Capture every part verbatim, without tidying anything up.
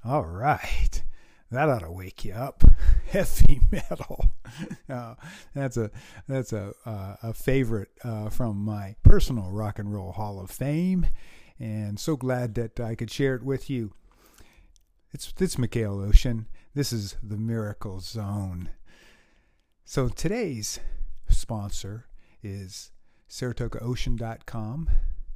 All right. That ought to wake you up. Heavy metal. Uh, that's a that's a uh, a favorite uh, from my personal Rock and Roll Hall of Fame, and so glad that I could share it with you. It's it's Mikhail Ocean. This is the Miracle Zone. So today's sponsor is Saratoga Ocean dot com,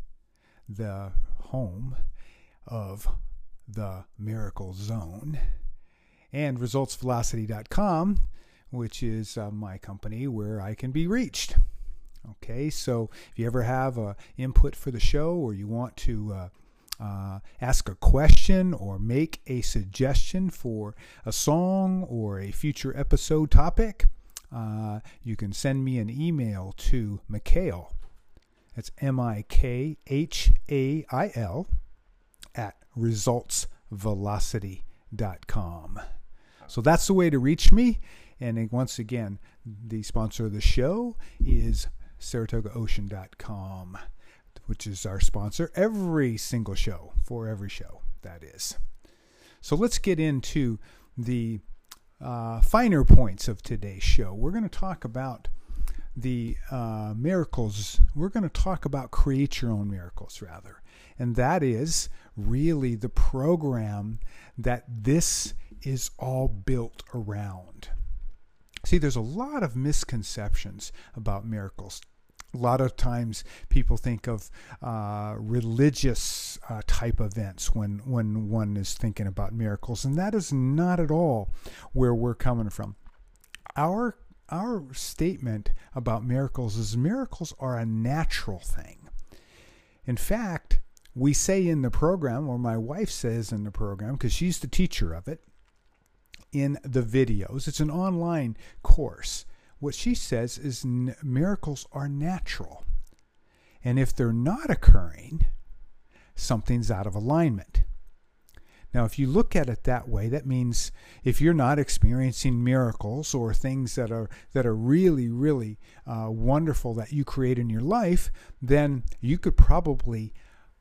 the home of the Miracle Zone, and Results Velocity dot com, which is uh, my company where I can be reached. Okay, so if you ever have a input for the show, or you want to uh, uh, ask a question or make a suggestion for a song or a future episode topic, uh, you can send me an email to Mikhail. That's M I K H A I L at Results Velocity dot com. So that's the way to reach me. And once again, the sponsor of the show is Saratoga Ocean dot com, which is our sponsor every single show, for every show, that is. So let's get into the uh, finer points of today's show. We're going to talk about the uh, miracles. We're going to talk about create your own miracles, rather. And that is really the program that this is all built around. See, there's a lot of misconceptions about miracles. A lot of times people think of uh, religious uh, type events when, when one is thinking about miracles, and that is not at all where we're coming from. Our Our statement about miracles is miracles are a natural thing. In fact, we say in the program, or my wife says in the program, because she's the teacher of it, in the videos, it's an online course. What she says is n- miracles are natural. And if they're not occurring, something's out of alignment. Now, if you look at it that way, that means if you're not experiencing miracles or things that are that are really, really uh, wonderful that you create in your life, then you could probably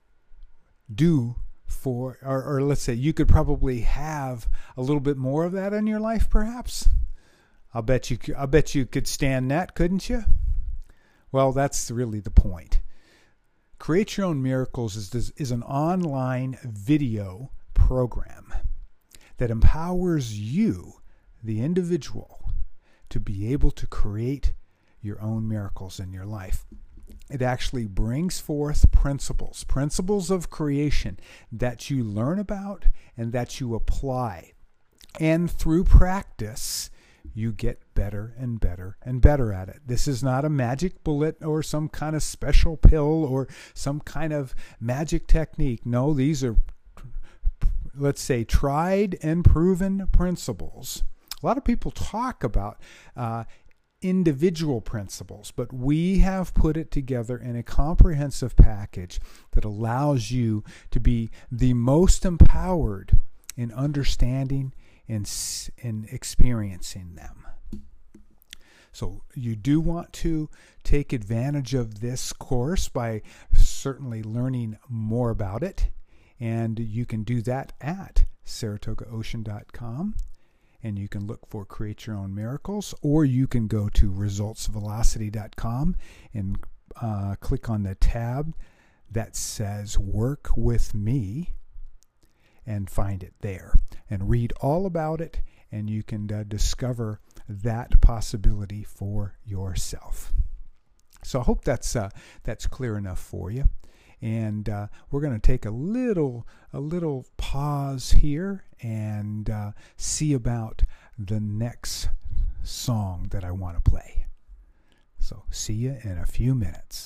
do for, or, or let's say you could probably have a little bit more of that in your life, perhaps. I'll bet you, I bet you could stand that, couldn't you? Well, that's really the point. Create Your Own Miracles is is an online video program that empowers you, the individual, to be able to create your own miracles in your life. It actually brings forth principles, principles of creation that you learn about and that you apply. And through practice, you get better and better and better at it. This is not a magic bullet or some kind of special pill or some kind of magic technique. No, these are, let's say, tried and proven principles. A lot of people talk about uh, individual principles, but we have put it together in a comprehensive package that allows you to be the most empowered in understanding and in experiencing them. So you do want to take advantage of this course by certainly learning more about it. And you can do that at Saratoga Ocean dot com. And you can look for Create Your Own Miracles, or you can go to Results Velocity dot com and uh, click on the tab that says Work with Me and find it there. And read all about it, and you can uh, discover that possibility for yourself. So I hope that's uh, that's clear enough for you. And uh, we're going to take a little a little pause here and uh, see about the next song that I want to play. So see you in a few minutes.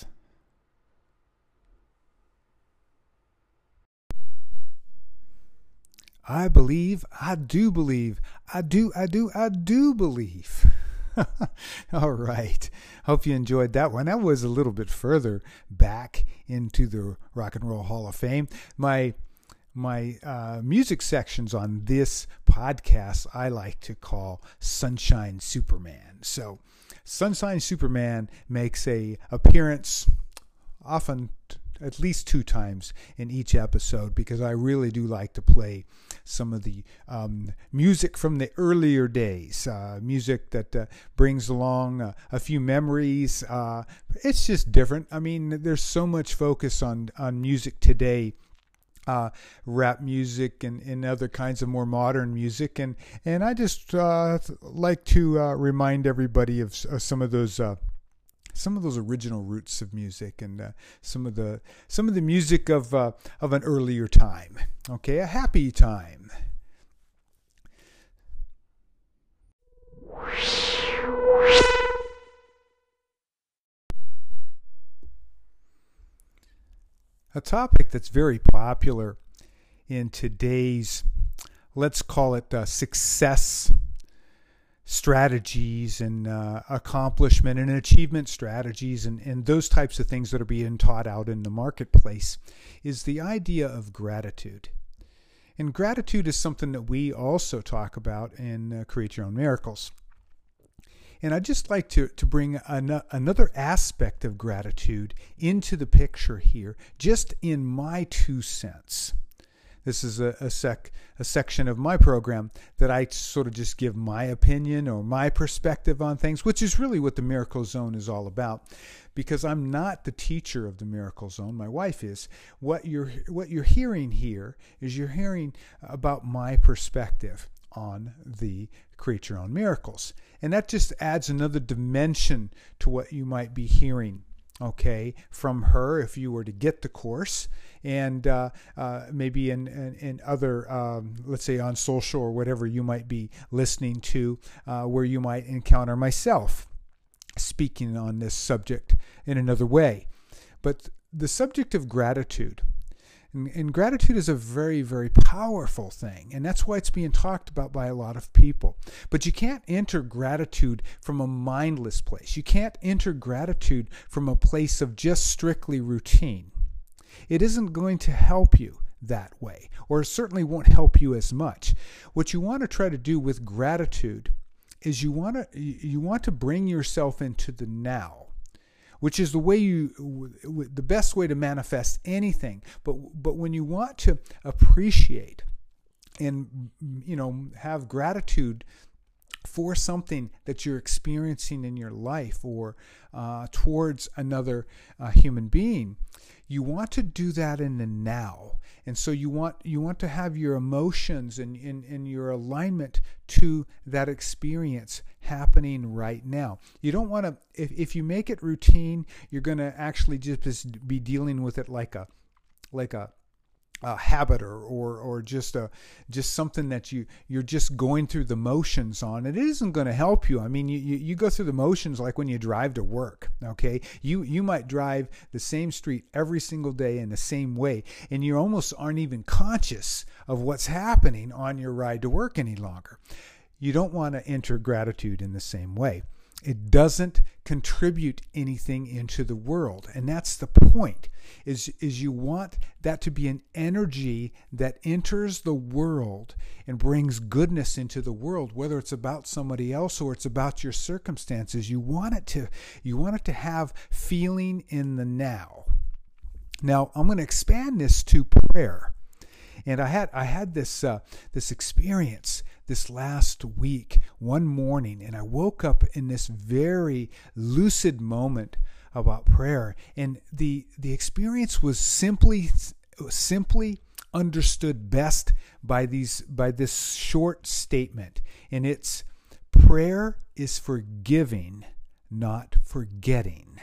I believe, I do believe, I do, I do, I do believe. All right. Hope you enjoyed that one. That was a little bit further back into the Rock and Roll Hall of Fame. My my uh, music sections on this podcast I like to call Sunshine Superman. So Sunshine Superman makes a appearance often at least two times in each episode, because I really do like to play some of the um, music from the earlier days, uh, music that uh, brings along uh, a few memories. Uh, it's just different. I mean, there's so much focus on, on music today. Uh, rap music and, and other kinds of more modern music, and and I just uh, like to uh, remind everybody of, of some of those uh, some of those original roots of music, and uh, some of the some of the music of uh, of an earlier time. Okay, a happy time. A topic that's very popular in today's, let's call it uh, success strategies and uh, accomplishment and achievement strategies, and, and those types of things that are being taught out in the marketplace, is the idea of gratitude. And gratitude is something that we also talk about in uh, Create Your Own Miracles. And I'd just like to, to bring an, another aspect of gratitude into the picture here, just in my two cents. This is a, a sec a section of my program that I sort of just give my opinion or my perspective on things, which is really what the Miracle Zone is all about. Because I'm not the teacher of the Miracle Zone, my wife is. What you're what you're hearing here is you're hearing about my perspective on the Create Your Own Miracles. And that just adds another dimension to what you might be hearing, okay, from her if you were to get the course, and uh, uh, maybe in, in, in other, um, let's say on social or whatever you might be listening to, uh, where you might encounter myself speaking on this subject in another way. But the subject of gratitude, And, and gratitude is a very, very powerful thing. And that's why it's being talked about by a lot of people. But you can't enter gratitude from a mindless place. You can't enter gratitude from a place of just strictly routine. It isn't going to help you that way, or it certainly won't help you as much. What you want to try to do with gratitude is you want to you want to bring yourself into the now, which is the way you, the best way to manifest anything. But but when you want to appreciate and, you know, have gratitude for something that you're experiencing in your life, or uh, towards another uh, human being, you want to do that in the now. And so you want you want to have your emotions and, and, and your alignment to that experience happening right now. You don't want to, if, if you make it routine, you're going to actually just be dealing with it like a like a a habit, or, or or just a just something that you you're just going through the motions on. It isn't going to help you. I mean, you, you you go through the motions like when you drive to work. Okay, you you might drive the same street every single day in the same way, and you almost aren't even conscious of what's happening on your ride to work any longer. You don't want to enter gratitude in the same way. It doesn't contribute anything into the world. And that's the point, is, is you want that to be an energy that enters the world and brings goodness into the world, whether it's about somebody else or it's about your circumstances. You want it to, you want it to have feeling in the now. Now, I'm going to expand this to prayer. And I had I had this uh, this experience this last week, one morning, and I woke up in this very lucid moment about prayer, and the the experience was simply simply understood best by these by this short statement, and it's: prayer is for giving, not forgetting.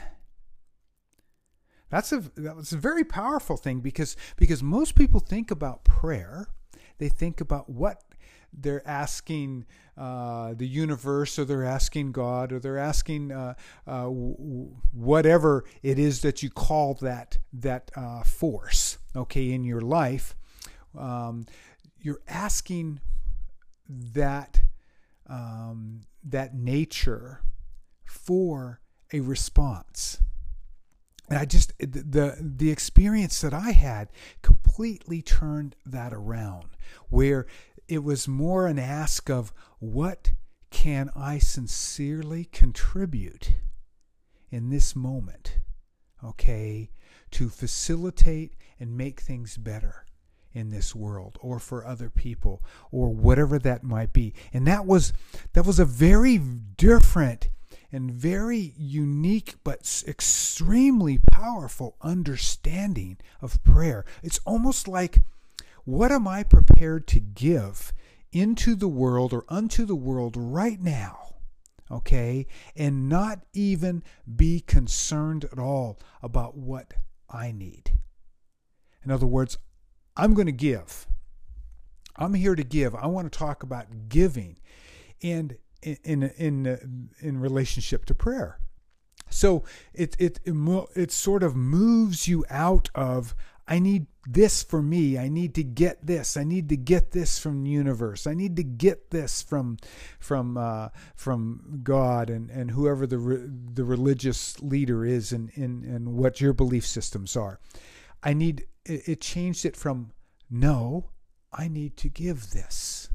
That's a that's a very powerful thing, because because most people think about prayer, they think about what they're asking uh, the universe, or they're asking God, or they're asking uh, uh, w- whatever it is that you call that that uh, force, okay, in your life. Um, you're asking that um, that nature for a response. And I just, the the experience that I had completely turned that around, where it was more an ask of, what can I sincerely contribute in this moment, okay, to facilitate and make things better in this world, or for other people, or whatever that might be. And that was that was a very different and very unique but extremely powerful understanding of prayer. It's almost like, what am I prepared to give into the world or unto the world right now? Okay? And not even be concerned at all about what I need. In other words, I'm going to give. I'm here to give. I want to talk about giving and in in in, in relationship to prayer. So it, it it it sort of moves you out of, I need this for me. I need to get this. I need to get this from the universe. I need to get this from from uh, from God and, and whoever the re, the religious leader is, and, and and what your belief systems are. I need. It, it changed it from, no, I need to give this.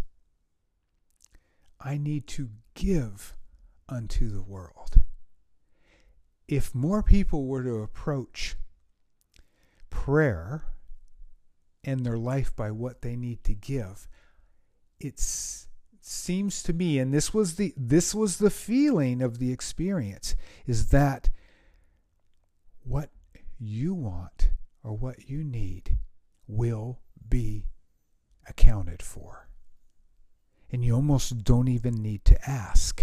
I need to give unto the world. If more people were to approach prayer and their life by what they need to give, it seems to me, and this was the this was the feeling of the experience, is that what you want or what you need will be accounted for. And you almost don't even need to ask.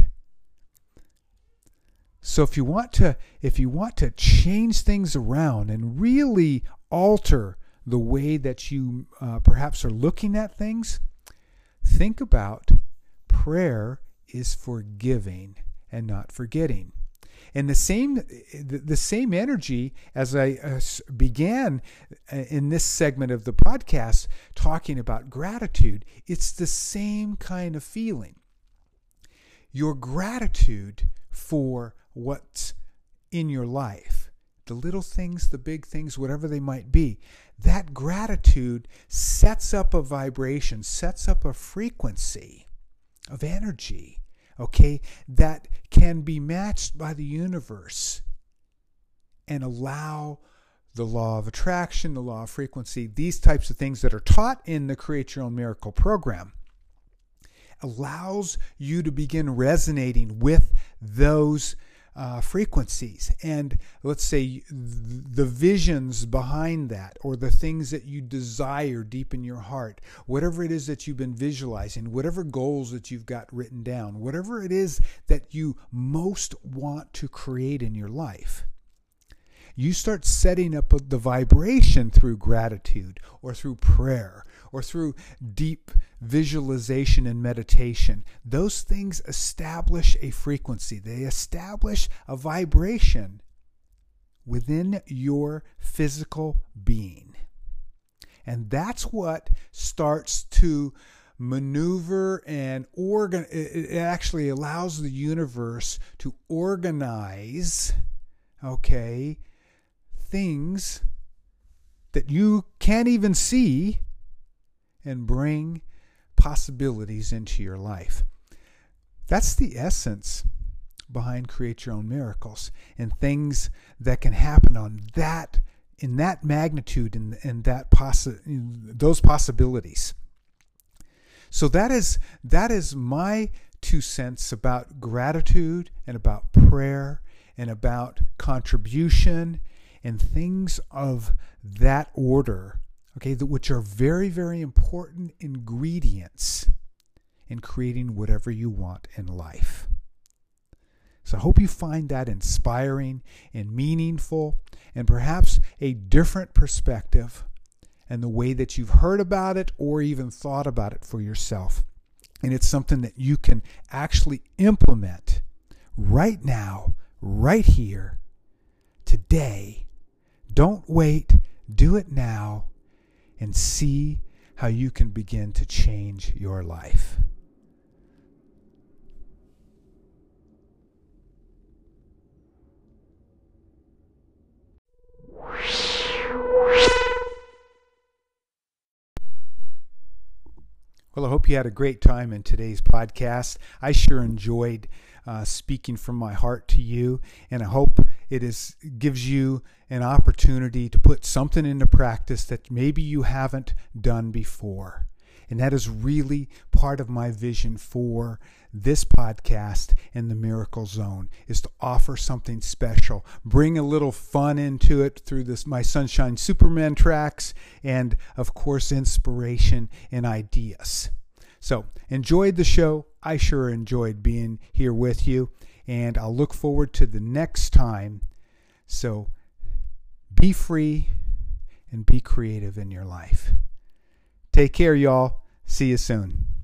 So if you want to if you want to change things around and really alter the way that you uh, perhaps are looking at things, think about prayer is for giving and not for getting. And the same the same energy as I uh, began in this segment of the podcast talking about gratitude, it's the same kind of feeling. Your gratitude for what's in your life, the little things, the big things, whatever they might be, that gratitude sets up a vibration, sets up a frequency of energy, okay, that can be matched by the universe and allow the law of attraction, the law of frequency, these types of things that are taught in the Create Your Own Miracle program, allows you to begin resonating with those uh, frequencies. And let's say the visions behind that, or the things that you desire deep in your heart, whatever it is that you've been visualizing, whatever goals that you've got written down, whatever it is that you most want to create in your life, you start setting up the vibration through gratitude or through prayer or through deep visualization and meditation. Those things establish a frequency. They establish a vibration within your physical being. And that's what starts to maneuver and organ. It actually allows the universe to organize, okay, things that you can't even see and bring possibilities into your life. That's the essence behind Create Your Own Miracles, and things that can happen on that, in that magnitude, and, and that possi- those possibilities. So that is that is my two cents about gratitude and about prayer and about contribution and things of that order, okay, which are very, very important ingredients in creating whatever you want in life. So I hope you find that inspiring and meaningful, and perhaps a different perspective and the way that you've heard about it or even thought about it for yourself. And it's something that you can actually implement right now, right here, today. Don't wait, do it now, and see how you can begin to change your life. Well, I hope you had a great time in today's podcast. I sure enjoyed uh, speaking from my heart to you, and I hope it is gives you an opportunity to put something into practice that maybe you haven't done before. And that is really part of my vision for this podcast and the Miracle Zone, is to offer something special, bring a little fun into it through this My Sunshine Superman tracks, and of course inspiration and ideas. So enjoyed the show. I sure enjoyed being here with you, and I'll look forward to the next time. So be free and be creative in your life. Take care, y'all. See you soon.